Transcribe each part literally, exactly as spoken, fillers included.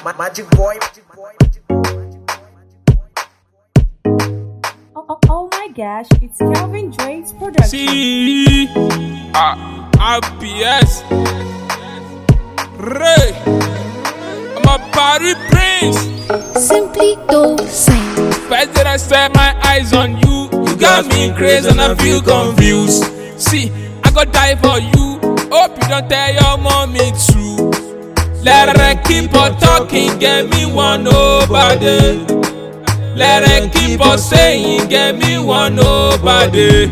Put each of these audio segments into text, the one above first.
Magic boy. Oh, oh, oh my gosh, it's Calvin Drake's production. See, uh, R P S, Ray, I'm a party prince. Simply don't sing. First that I set my eyes on you, you got me crazy and I feel confused. See, I go die for you. Hope you don't tell your mommy true. Let her keep on talking, get me one nobody. Let her keep on saying, get me one nobody.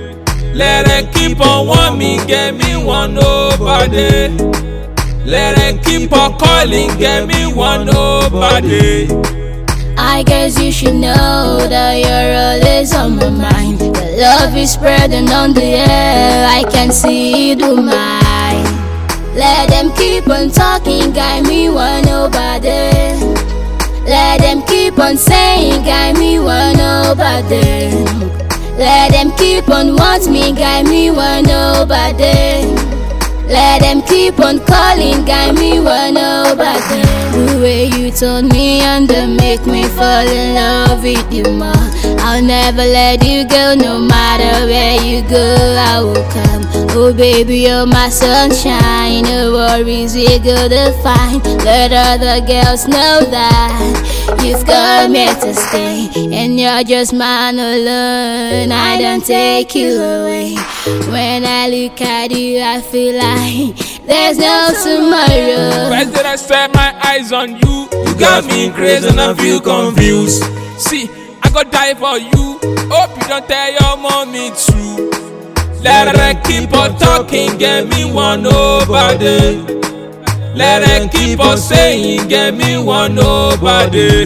Let her keep on want me, get me one nobody. Let her keep on calling, get me one nobody. I guess you should know that you're always on my mind. The love is spreading on the air, I can see it with my eye. Let them keep on talking, guy me one nobody. Let them keep on saying, guy me one nobody. Let them keep on want me, guy me one nobody. Let them keep on calling, guy me one nobody. The way you told me and they make me fall in love with you more. I'll never let you go, no matter where you go, I will come. Oh baby, you're my sunshine, no worries, we're gonna find. Let other girls know that you've come here to stay, and you're just mine alone, I don't take you away. When I look at you, I feel like there's no tomorrow. First that I set my eyes on you, you got me crazy and I feel confused. See, I go die for you. Hope you don't tell your mommy true. Let her keep on talking, get me one nobody. Let her keep on saying, get me one nobody.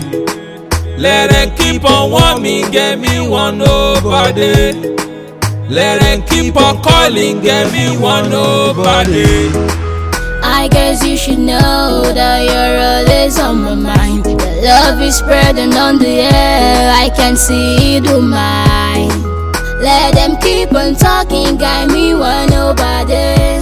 Let her keep on want me, get me one nobody. Let her keep on calling, get me one nobody. I guess you should know that you're always on my mind. The love is spreading on the air, I can see it with my eye. Let them keep on talking, guy me one nobody.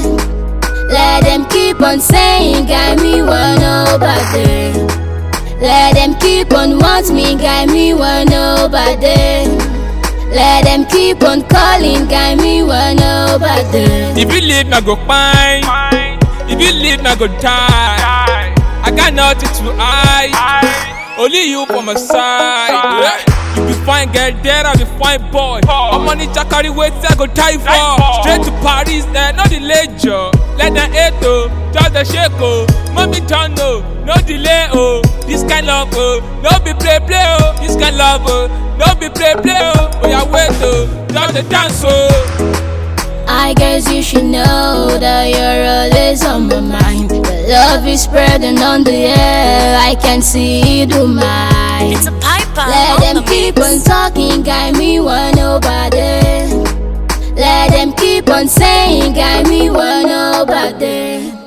Let them keep on saying, guy me one nobody. Let them keep on want me, guy me one nobody. Let them keep on calling, guy me one nobody. If you leave, I go fine. If you leave, I go die. I got nothing to hide. Only you for my side. Yeah. You be fine, girl, there I be fine, boy. I'm on the Jakari wait, I go die for. Straight to Paris, there, no delay, Joe. Let the eight, oh, just the shake, oh. Mommy don't know, no delay, oh. This kind of, oh, no be play, play, oh. This kind of, oh, no be play, play, oh. Oh, yeah, wait, oh, just the dance, oh. I guess you should know that you're always on my mind. The love is spreading on the air, I can see it with my eye. It's a piper. Let them keep on talking, guy me one nobody. Let them keep on saying, guy me one nobody.